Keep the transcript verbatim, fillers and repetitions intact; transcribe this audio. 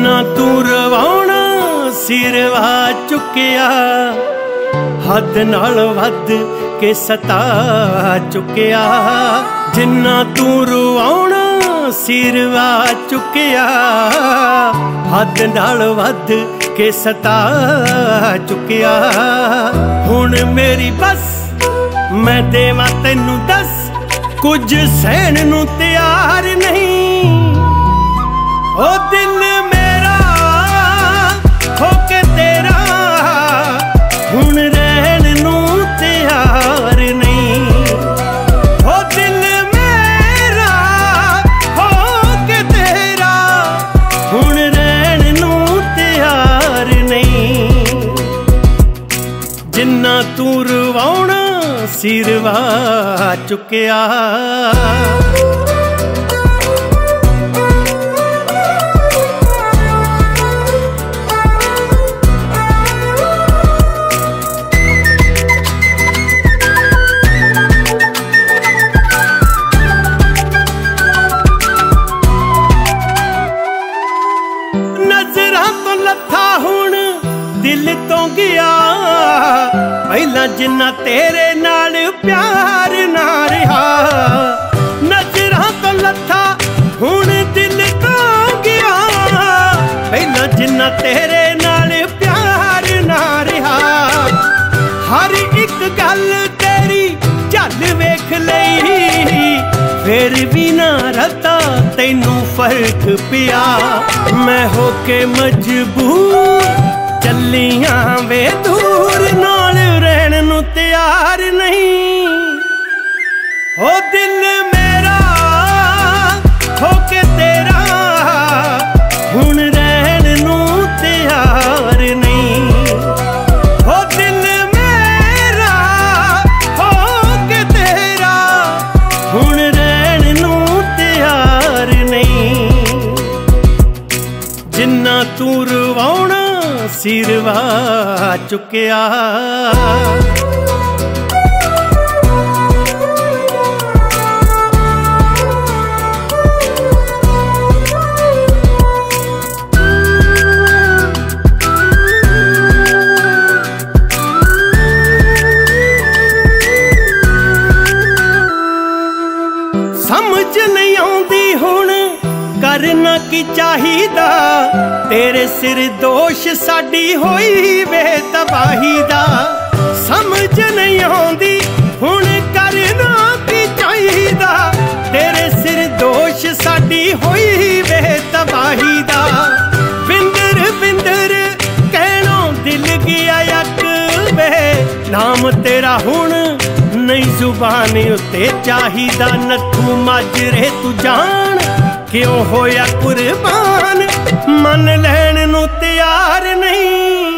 जिन्ना तू रवाउणा सिरवा चुकिया, हद नाल वध के सता चुकिया। जिन्ना तू रवाउणा सिरवा चुकिया, हद नाल वध के सता चुकिया। हुण मेरी बस मैं देवां तैनू दस, कुछ सहण नू तैयार नहीं। ओ दिल मेरा होके तेरा हुण रहण नू तैयार नहीं। ओ दिल मेरा होके तेरा हुण रहण नू तैयार नहीं। जिन्ना तू रवाउणा सिरवा चुकिया। नजरां तो लथा हुण दिल तो गया, पहला जिन्ना तेरे नाल प्यार ना रहा। नजरां तो लथा हुण दिल तो गया, पहला जिन्ना तेरे नाल प्यार ना रहा। हर एक गल तेरी झल वेख लई, फिर भी ना रता तैनू फर्क पिया। मैं होके मजबूर चलियां वे दूर, नाल रहण नू तैयार नहीं। ओ दिल मेरा होके तेरा हुण रहण नू तैयार नहीं। ओ दिल मेरा होके तेरा हुण रहण नू तैयार नहीं। जिन्ना तू रवाउणा सिरवा चुकिया। समझ नहीं आउंदी हुण करना की चाहिदा, तेरे सिर दोष साडी होई वे तबाही दा। समझ नहीं आउंदी हुण करना की चाहिदा, तेरे सिर दोष साडी होई वे तबाही दा। विंदर विंदर कहणों दिल गया यक वे, नाम तेरा हुण नहीं जुबान उत्ते चाहिदा। नथू माजरे तू जान क्यों होया कुर्बान, मन लैण नू तैयार नहीं।